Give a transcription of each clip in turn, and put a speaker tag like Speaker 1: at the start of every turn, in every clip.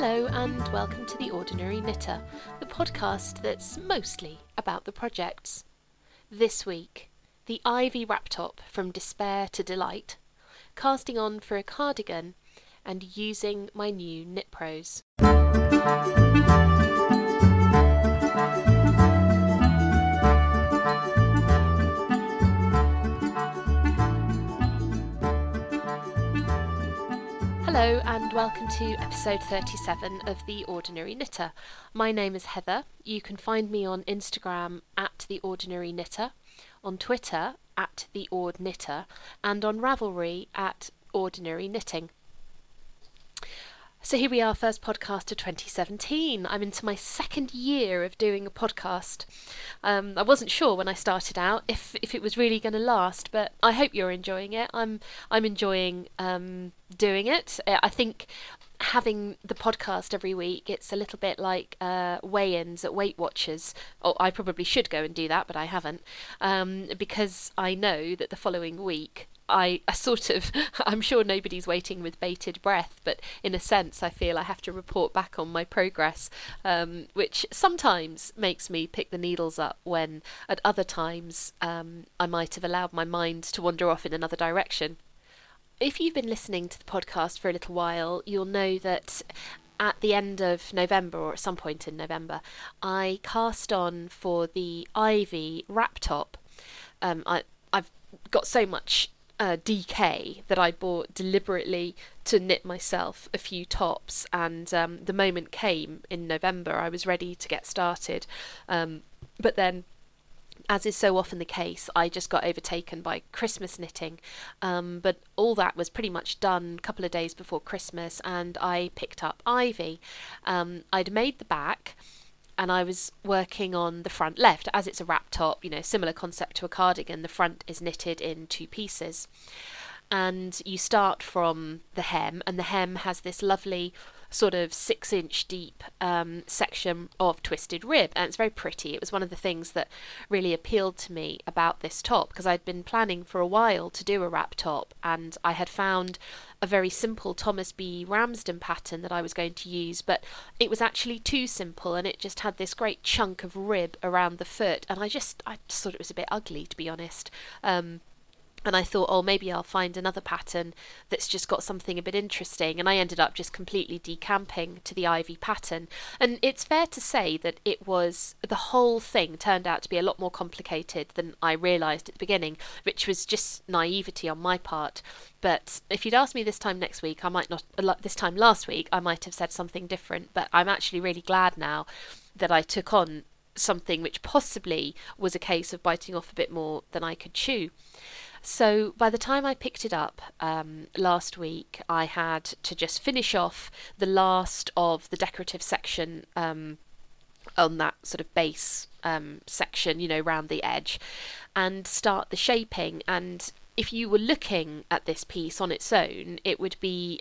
Speaker 1: Hello and welcome to The Ordinary Knitter, the podcast that's mostly about the projects. This week, the Ivy wrap top from despair to delight, casting on for a cardigan, and using my new Knit Pros. Hello and welcome to episode 37 of The Ordinary Knitter. My name is Heather. You can find me on Instagram at The Ordinary Knitter, on Twitter at The Ord Knitter, and on Ravelry at Ordinary Knitting. So here we are, first podcast of 2017. I'm into my second year of doing a podcast. I wasn't sure when I started out if it was really going to last, but I hope you're enjoying it. I'm enjoying doing it. I think having the podcast every week, it's a little bit like weigh-ins at Weight Watchers. Oh, I probably should go and do that, but I haven't, because I know that the following week I'm sure nobody's waiting with bated breath, but in a sense I feel I have to report back on my progress, which sometimes makes me pick the needles up when at other times I might have allowed my mind to wander off in another direction. If you've been listening to the podcast for a little while, you'll know that at the end of November, or at some point in November, I cast on for the Ivy wrap top. I've got so much DK that I bought deliberately to knit myself a few tops, and the moment came in November. I was ready to get started, but then, as is so often the case, I just got overtaken by Christmas knitting, but all that was pretty much done a couple of days before Christmas, and I picked up Ivy. I'd made the back and I was working on the front left. As it's a wrap top, similar concept to a cardigan, the front is knitted in two pieces. And you start from the hem, and the hem has this lovely sort of 6-inch deep section of twisted rib, and it's very pretty. It was one of the things that really appealed to me about this top, because I'd been planning for a while to do a wrap top, and I had found a very simple Thomas B. Ramsden pattern that I was going to use, but it was actually too simple, and it just had this great chunk of rib around the foot, and I just thought it was a bit ugly, to be honest. And I thought, maybe I'll find another pattern that's just got something a bit interesting. And I ended up just completely decamping to the Ivy pattern. And it's fair to say that the whole thing turned out to be a lot more complicated than I realised at the beginning, which was just naivety on my part. But if you'd asked me this time next week, this time last week, I might have said something different. But I'm actually really glad now that I took on something which possibly was a case of biting off a bit more than I could chew. So by the time I picked it up last week, I had to just finish off the last of the decorative section on that sort of base section, round the edge, and start the shaping. And if you were looking at this piece on its own, it would be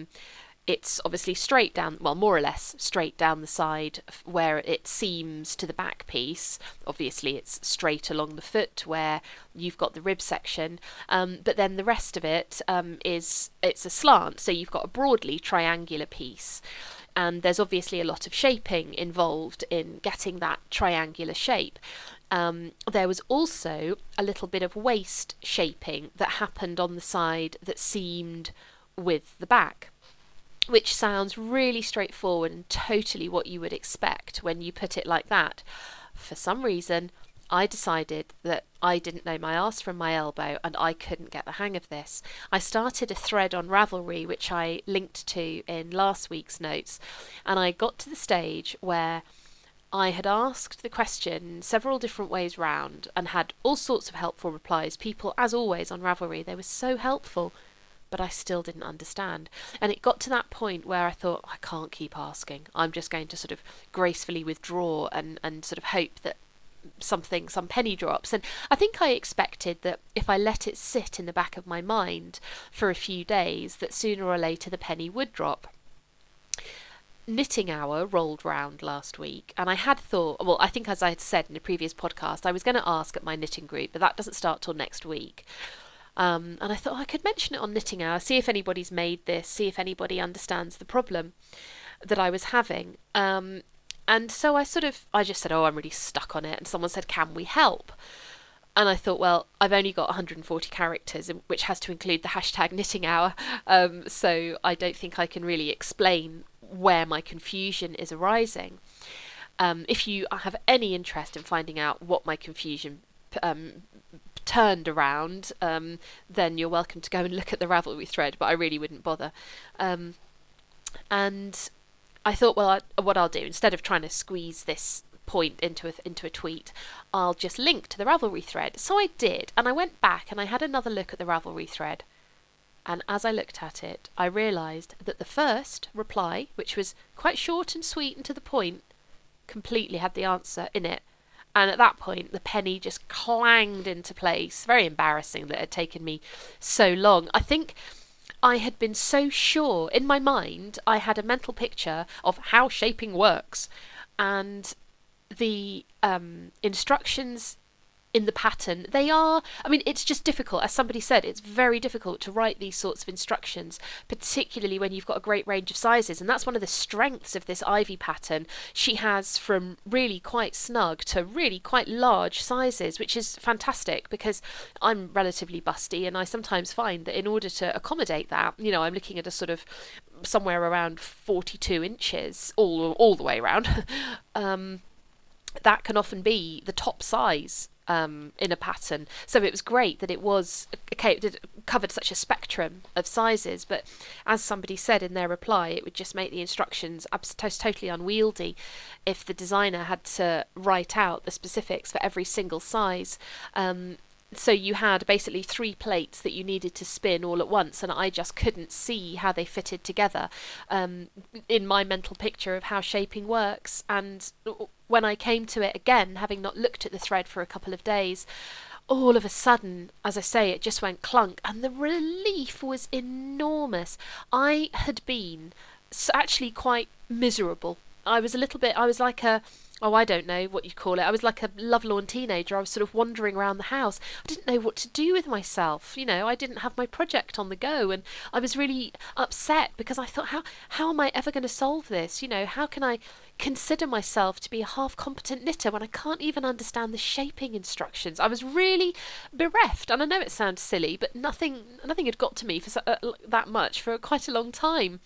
Speaker 1: it's obviously straight down, well, more or less straight down the side where it seams to the back piece. Obviously, it's straight along the foot where you've got the rib section, but then the rest of it it's a slant, so you've got a broadly triangular piece. And there's obviously a lot of shaping involved in getting that triangular shape. There was also a little bit of waist shaping that happened on the side that seamed with the back, which sounds really straightforward and totally what you would expect when you put it like that. For some reason, I decided that I didn't know my arse from my elbow and I couldn't get the hang of this. I started a thread on Ravelry, which I linked to in last week's notes, and I got to the stage where I had asked the question several different ways round and had all sorts of helpful replies. People, as always on Ravelry, they were so helpful, but I still didn't understand. And it got to that point where I thought, I can't keep asking. I'm just going to sort of gracefully withdraw and sort of hope that some penny drops. And I think I expected that if I let it sit in the back of my mind for a few days, that sooner or later the penny would drop. Knitting Hour rolled round last week, and I had thought, well, I think as I had said in a previous podcast, I was going to ask at my knitting group, but that doesn't start till next week. And I thought I could mention it on Knitting Hour, see if anybody's made this, see if anybody understands the problem. that I was having. And so I just said, oh, I'm really stuck on it. And someone said, can we help? And I thought, well, I've only got 140 characters, which has to include the hashtag knitting hour. So I don't think I can really explain where my confusion is arising. If you have any interest in finding out what my confusion turned around, then you're welcome to go and look at the Ravelry thread, but I really wouldn't bother. And I thought, well, what I'll do, instead of trying to squeeze this point into a tweet, I'll just link to the Ravelry thread. So I did, and I went back and I had another look at the Ravelry thread. And as I looked at it, I realised that the first reply, which was quite short and sweet and to the point, completely had the answer in it. And at that point, the penny just clanged into place. Very embarrassing that it had taken me so long. I think I had been so sure in my mind, I had a mental picture of how shaping works. And the instructions in the pattern, it's just difficult. As somebody said, it's very difficult to write these sorts of instructions, particularly when you've got a great range of sizes. And that's one of the strengths of this Ivy pattern. She has from really quite snug to really quite large sizes, which is fantastic because I'm relatively busty, and I sometimes find that in order to accommodate that, I'm looking at a sort of somewhere around 42 inches all the way around. That can often be the top size in a pattern. So it was great that it covered such a spectrum of sizes, but as somebody said in their reply, it would just make the instructions totally unwieldy if the designer had to write out the specifics for every single size. So you had basically 3 plates that you needed to spin all at once, and I just couldn't see how they fitted together in my mental picture of how shaping works. And when I came to it again, having not looked at the thread for a couple of days, all of a sudden, as I say, it just went clunk, and the relief was enormous. I had been actually quite miserable. I was like I don't know what you'd call it. I was like a lovelorn teenager. I was sort of wandering around the house. I didn't know what to do with myself. I didn't have my project on the go, and I was really upset because I thought, how am I ever going to solve this? How can I consider myself to be a half-competent knitter when I can't even understand the shaping instructions? I was really bereft, and I know it sounds silly, but nothing had got to me for that much for quite a long time.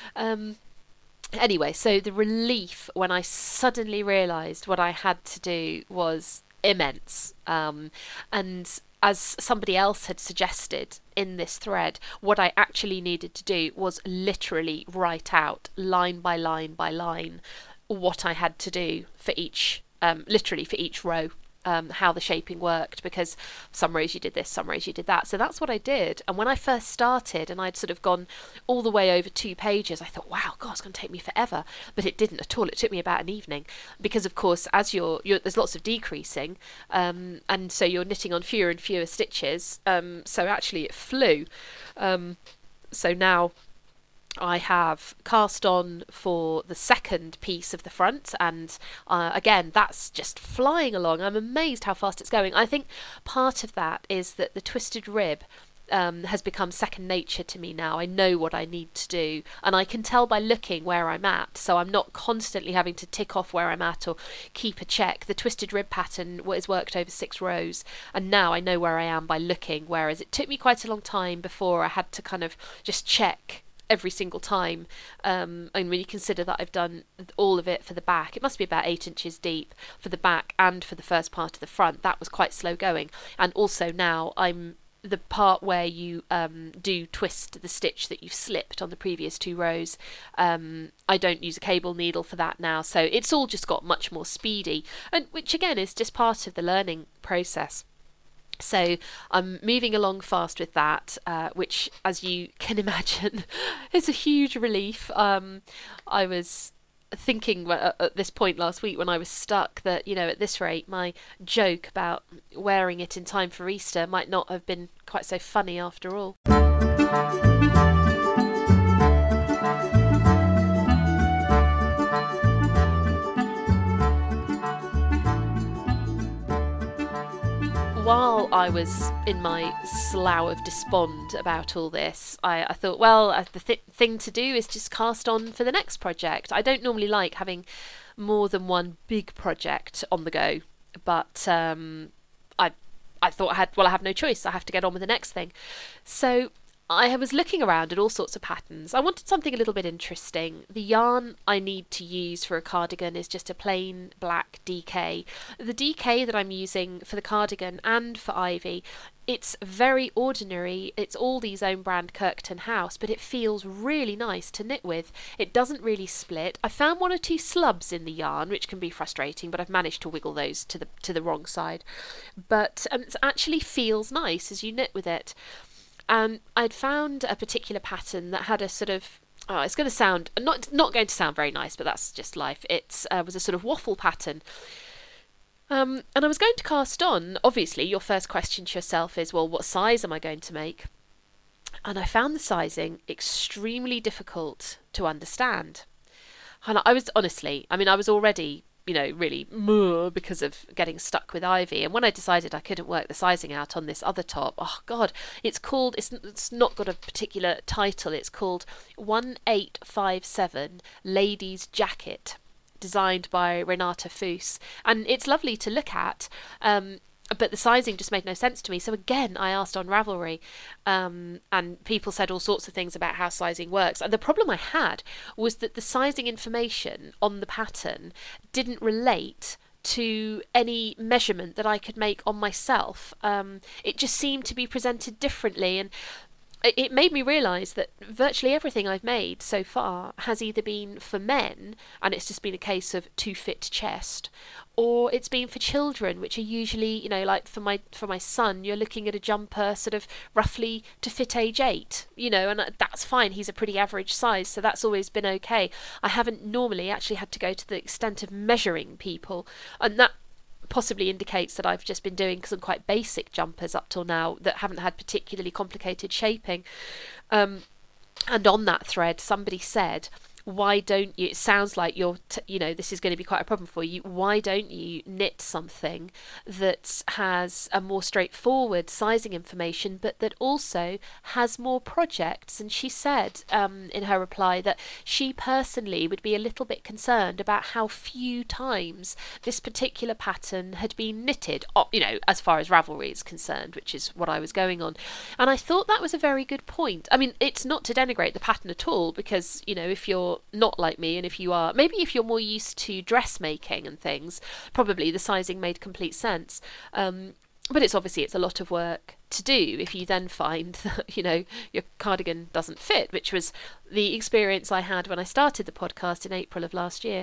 Speaker 1: Anyway, so the relief when I suddenly realised what I had to do was immense. And as somebody else had suggested in this thread, what I actually needed to do was literally write out line by line by line what I had to do for each, literally for each row. How the shaping worked, because some rows you did this, some rows you did that. So that's what I did. And when I first started and I'd sort of gone all the way over 2 pages, I thought, wow, God, it's going to take me forever. But it didn't at all. It took me about an evening because, of course, as there's lots of decreasing, and so you're knitting on fewer and fewer stitches. So actually it flew. So now I have cast on for the second piece of the front, and again, that's just flying along. I'm amazed how fast it's going. I think part of that is that the twisted rib has become second nature to me now. I know what I need to do, and I can tell by looking where I'm at, so I'm not constantly having to tick off where I'm at or keep a check. The twisted rib pattern is worked over 6 rows, and now I know where I am by looking, whereas it took me quite a long time before I had to kind of just check every single time. And when you consider that I've done all of it for the back, it must be about 8 inches deep for the back and for the first part of the front. That was quite slow going. And also now I'm the part where you do twist the stitch that you've slipped on the previous 2 rows. I don't use a cable needle for that now, so it's all just got much more speedy, and which again is just part of the learning process. So I'm moving along fast with that, which, as you can imagine, is a huge relief. I was thinking at this point last week when I was stuck that, at this rate, my joke about wearing it in time for Easter might not have been quite so funny after all. While I was in my slough of despond about all this, I thought, well, the thing to do is just cast on for the next project. I don't normally like having more than one big project on the go, but I thought I have no choice. I have to get on with the next thing. So I was looking around at all sorts of patterns. I wanted something a little bit interesting. The yarn I need to use for a cardigan is just a plain black DK. The DK that I'm using for the cardigan and for Ivy, it's very ordinary. It's Aldi's own brand Kirkton House, but it feels really nice to knit with. It doesn't really split. I found one or two slubs in the yarn, which can be frustrating, but I've managed to wiggle those to the wrong side. But it actually feels nice as you knit with it. And I'd found a particular pattern that had a sort of, it's going to sound, not going to sound very nice, but that's just life. It was a sort of waffle pattern. And I was going to cast on, obviously, your first question to yourself is, well, what size am I going to make? And I found the sizing extremely difficult to understand. And I was already, really because of getting stuck with Ivy. And when I decided I couldn't work the sizing out on this other top, oh God, it's not got a particular title. It's called 1857 Ladies Jacket, designed by Renata Foos. And it's lovely to look at. But the sizing just made no sense to me. So again, I asked on Ravelry, and people said all sorts of things about how sizing works. And the problem I had was that the sizing information on the pattern didn't relate to any measurement that I could make on myself. It just seemed to be presented differently, and it made me realise that virtually everything I've made so far has either been for men, and it's just been a case of to fit chest, or it's been for children, which are usually, like for my son, you're looking at a jumper sort of roughly to fit age 8, and that's fine. He's a pretty average size, so that's always been okay. I haven't normally actually had to go to the extent of measuring people, and that possibly indicates that I've just been doing some quite basic jumpers up till now that haven't had particularly complicated shaping. And on that thread, somebody said, why don't you, it sounds like this is going to be quite a problem for you, why don't you knit something that has a more straightforward sizing information, but that also has more projects? And she said in her reply that she personally would be a little bit concerned about how few times this particular pattern had been knitted, as far as Ravelry is concerned, which is what I was going on. And I thought that was a very good point. I mean, it's not to denigrate the pattern at all, because, if you're not like me, and if you're more used to dressmaking and things, probably the sizing made complete sense. But it's a lot of work to do if you then find that, your cardigan doesn't fit, which was the experience I had when I started the podcast in April of last year.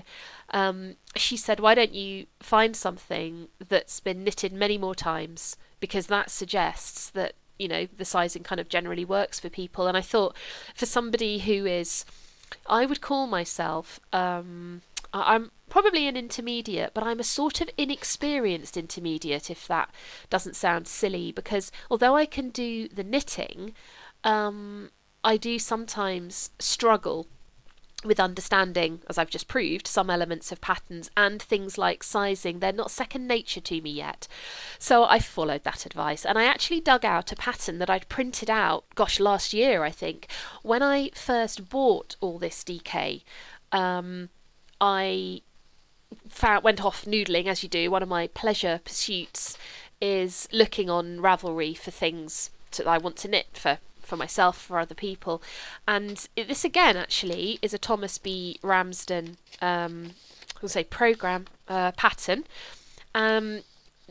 Speaker 1: She said, why don't you find something that's been knitted many more times, because that suggests that, the sizing kind of generally works for people. And I thought, for somebody who is, I would call myself, I'm probably an intermediate, but I'm a sort of inexperienced intermediate, if that doesn't sound silly, because although I can do the knitting, I do sometimes struggle with understanding, as I've just proved, some elements of patterns and things like sizing. They're not second nature to me yet. So I followed that advice, and I actually dug out a pattern that I'd printed out, last year, I think. When I first bought all this DK, I went off noodling, as you do. One of my pleasure pursuits is looking on Ravelry for things that I want to knit for myself, for other people. And this again actually is a Thomas B. Ramsden program pattern, and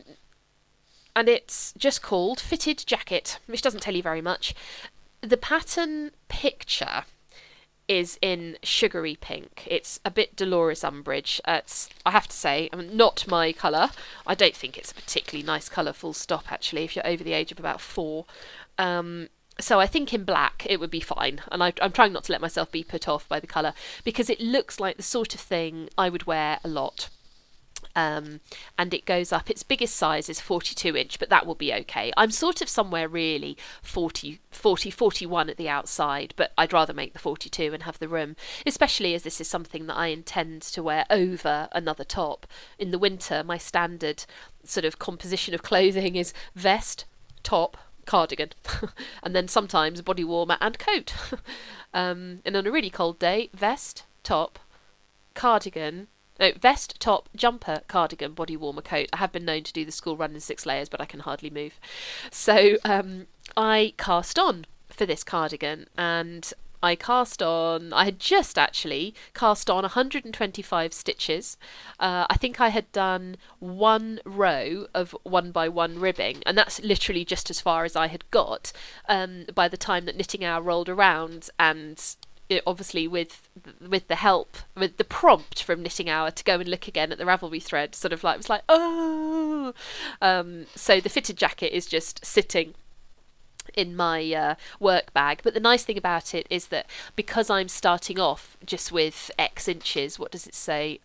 Speaker 1: it's just called Fitted Jacket, which doesn't tell you very much. The pattern picture is in sugary pink. It's a bit Dolores Umbridge. It's, I have to say, not my colour. I don't think it's a particularly nice colour, full stop, actually, if you're over the age of about 4. So I think in black it would be fine, and I'm trying not to let myself be put off by the colour, because it looks like the sort of thing I would wear a lot. And it goes up. Its biggest size is 42 inch, but that will be okay. I'm sort of somewhere really 41 at the outside, but I'd rather make the 42 and have the room, especially as this is something that I intend to wear over another top. In the winter, my standard sort of composition of clothing is vest, top, cardigan, and then sometimes body warmer and coat. And on a really cold day, vest, top, cardigan. No, vest, top, jumper, cardigan, body warmer, coat. I have been known to do the school run in 6 layers, but I can hardly move. So I cast on for this cardigan, and I had just actually cast on 125 stitches. I think I had done 1 row of 1x1 ribbing, and that's literally just as far as I had got by the time that Knitting Hour rolled around. And obviously with the help, with the prompt from Knitting Hour to go and look again at the Ravelry thread, sort of like, it was like, oh! So the fitted jacket is just sitting in my work bag. But the nice thing about it is that because I'm starting off just with X inches, what does it say?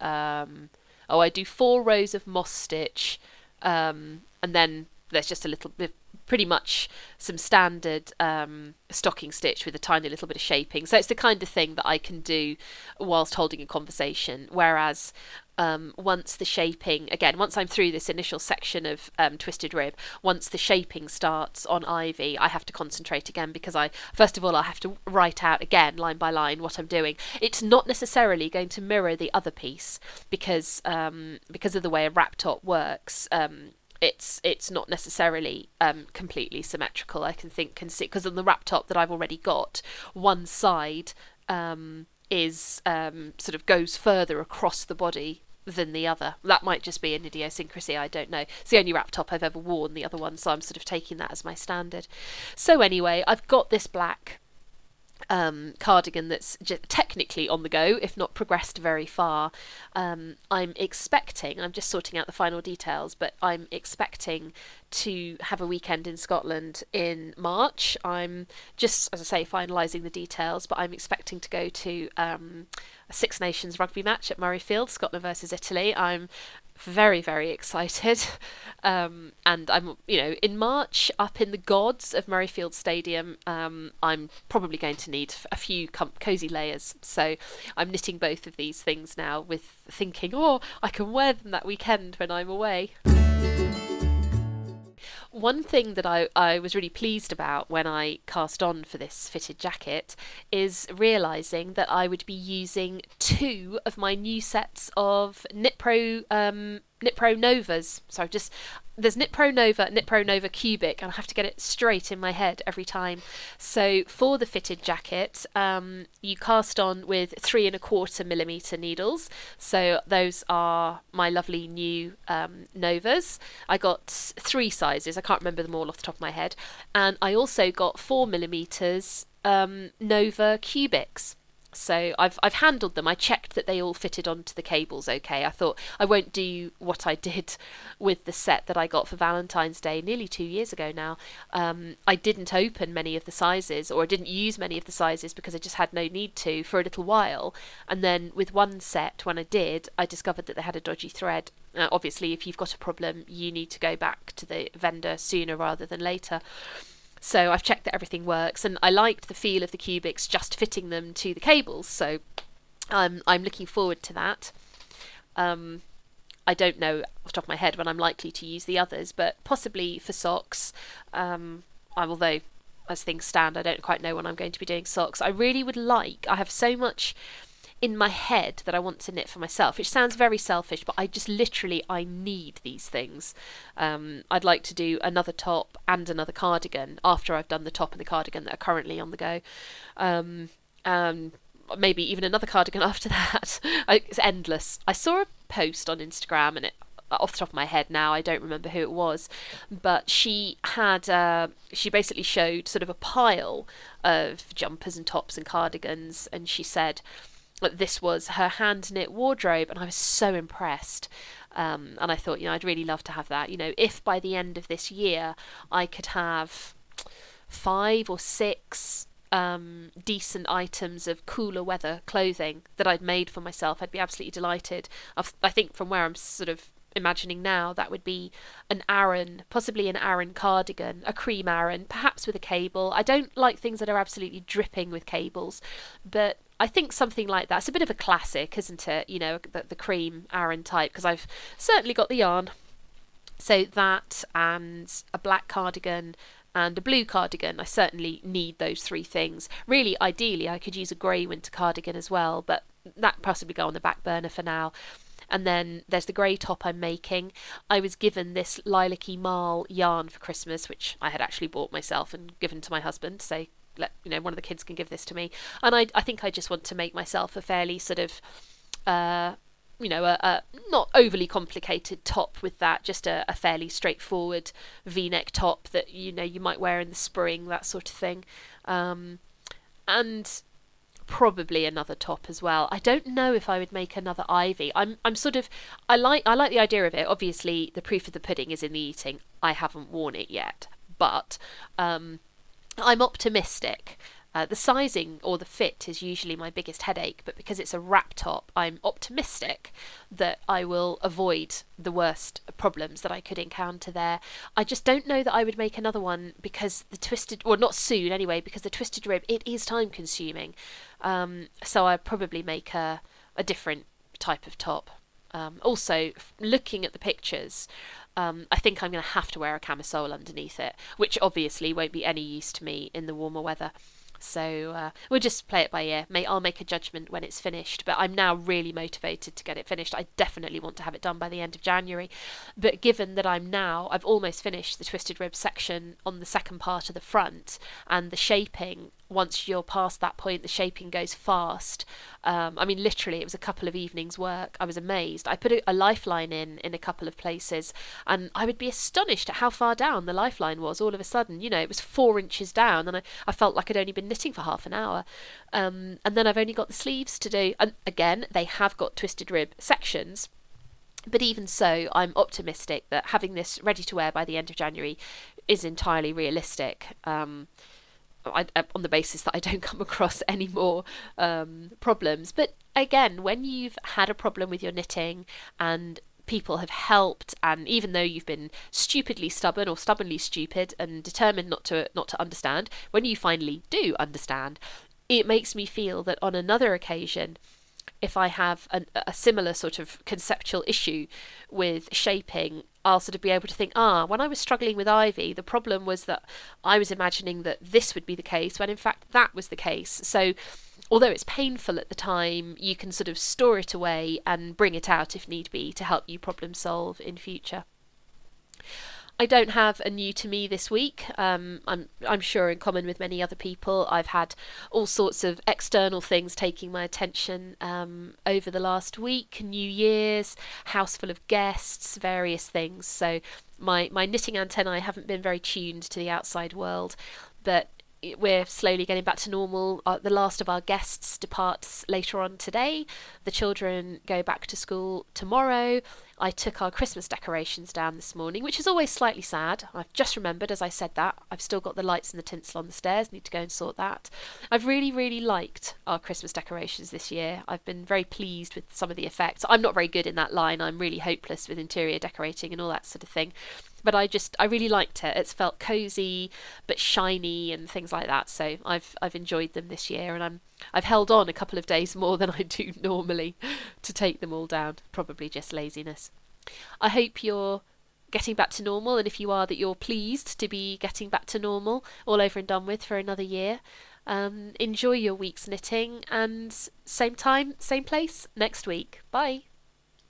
Speaker 1: I do 4 rows of moss stitch, and then there's just a little bit, pretty much some standard stocking stitch with a tiny little bit of shaping. So it's the kind of thing that I can do whilst holding a conversation. Whereas once the shaping, again, once I'm through this initial section of twisted rib, once the shaping starts on Ivy, I have to concentrate again, because first of all, I have to write out again, line by line, what I'm doing. It's not necessarily going to mirror the other piece, because of the way a wrap top works. It's not necessarily completely symmetrical. I can see, because on the wrap top that I've already got, one side is sort of goes further across the body than the other. That might just be an idiosyncrasy, I don't know. It's the only wrap top I've ever worn, the other one, so I'm sort of taking that as my standard. So anyway, I've got this black cardigan that's just technically on the go, if not progressed very far. I'm expecting, I'm just sorting out the final details, but I'm expecting to have a weekend in Scotland in March. I'm just, as I say, finalising the details, but I'm expecting to go to a Six Nations rugby match at Murrayfield, Scotland versus Italy. I'm very, very excited. And I'm, in March, up in the gods of Murrayfield Stadium, I'm probably going to need a few cosy layers. So I'm knitting both of these things now, with thinking, I can wear them that weekend when I'm away. One thing that I was really pleased about when I cast on for this fitted jacket is realising that I would be using 2 of my new sets of Knit Pro Novas. So there's Knit Pro Nova Cubic, and I have to get it straight in my head every time. So for the fitted jacket, you cast on with 3¼ needles. So those are my lovely new Novas. I got 3 sizes. I can't remember them all off the top of my head. And I also got 4mm Nova Cubics. So I've handled them. I checked that they all fitted onto the cables okay. I thought I won't do what I did with the set that I got for Valentine's Day nearly 2 years ago now. I didn't open many of the sizes, or I didn't use many of the sizes, because I just had no need to for a little while. And then with one set, when I did, I discovered that they had a dodgy thread. Obviously, if you've got a problem, you need to go back to the vendor sooner rather than later. So I've checked that everything works, and I liked the feel of the cubics just fitting them to the cables, so I'm looking forward to that. I don't know off the top of my head when I'm likely to use the others, but possibly for socks, although as things stand I don't quite know when I'm going to be doing socks. I really would like, I have so much in my head that I want to knit for myself, which sounds very selfish, but I need these things. I'd like to do another top and another cardigan after I've done the top and the cardigan that are currently on the go. Maybe even another cardigan after that. It's endless. I saw a post on Instagram, and off the top of my head now, I don't remember who it was, but she basically showed sort of a pile of jumpers and tops and cardigans, and she said this was her hand knit wardrobe, and I was so impressed. And I thought, I'd really love to have that. If by the end of this year I could have 5 or 6 decent items of cooler weather clothing that I'd made for myself, I'd be absolutely delighted. I think from where I'm sort of imagining now, that would be possibly an Aran cardigan, a cream Aran, perhaps with a cable. I don't like things that are absolutely dripping with cables, but I think something like that. It's a bit of a classic, isn't it? The cream Aran type, because I've certainly got the yarn. So that and a black cardigan and a blue cardigan. I certainly need those three things. Really, ideally, I could use a grey winter cardigan as well, but that possibly go on the back burner for now. And then there's the grey top I'm making. I was given this lilac-y marl yarn for Christmas, which I had actually bought myself and given to my husband to say, one of the kids can give this to me. And I think I just want to make myself a fairly sort of a not overly complicated top with that, just a fairly straightforward V-neck top that you might wear in the spring, that sort of thing, and probably another top as well. I don't know if I would make another ivy. I like the idea of it. Obviously, the proof of the pudding is in the eating. I haven't worn it yet, but I'm optimistic. The sizing or the fit is usually my biggest headache, but because it's a wrap top, I'm optimistic that I will avoid the worst problems that I could encounter there. I just don't know that I would make another one because not soon anyway, because the twisted rib, it is time consuming. So I'd probably make a different type of top. Also, looking at the pictures, I think I'm going to have to wear a camisole underneath it, which obviously won't be any use to me in the warmer weather. So we'll just play it by ear. I'll make a judgment when it's finished, but I'm now really motivated to get it finished. I definitely want to have it done by the end of January. But given that I've almost finished the twisted rib section on the second part of the front, and the shaping, once you're past that point, the shaping goes fast. Literally, it was a couple of evenings' work. I was amazed. I put a lifeline in a couple of places, and I would be astonished at how far down the lifeline was all of a sudden. It was 4 inches down, and I felt like I'd only been knitting for half an hour. And then I've only got the sleeves to do. And again, they have got twisted rib sections. But even so, I'm optimistic that having this ready to wear by the end of January is entirely realistic. On the basis that I don't come across any more problems. But again, when you've had a problem with your knitting and people have helped, and even though you've been stupidly stubborn or stubbornly stupid and determined not to understand, when you finally do understand, it makes me feel that on another occasion, if I have a similar sort of conceptual issue with shaping, I'll sort of be able to think, when I was struggling with ivy, the problem was that I was imagining that this would be the case, when in fact that was the case. So although it's painful at the time, you can sort of store it away and bring it out if need be to help you problem solve in future. I don't have a new to me this week. I'm sure in common with many other people, I've had all sorts of external things taking my attention over the last week. New Year's, house full of guests, various things. So my knitting antennae haven't been very tuned to the outside world, but we're slowly getting back to normal. The last of our guests departs later on today. The children go back to school tomorrow. I took our Christmas decorations down this morning, which is always slightly sad. I've just remembered as I said that. I've still got the lights and the tinsel on the stairs. Need to go and sort that. I've really, really liked our Christmas decorations this year. I've been very pleased with some of the effects. I'm not very good in that line. I'm really hopeless with interior decorating and all that sort of thing. But I really liked it. It's felt cosy but shiny and things like that. So I've enjoyed them this year, and I've held on a couple of days more than I do normally to take them all down. Probably just laziness. I hope you're getting back to normal, and if you are, that you're pleased to be getting back to normal, all over and done with for another year. Enjoy your week's knitting, and same time, same place next week. Bye.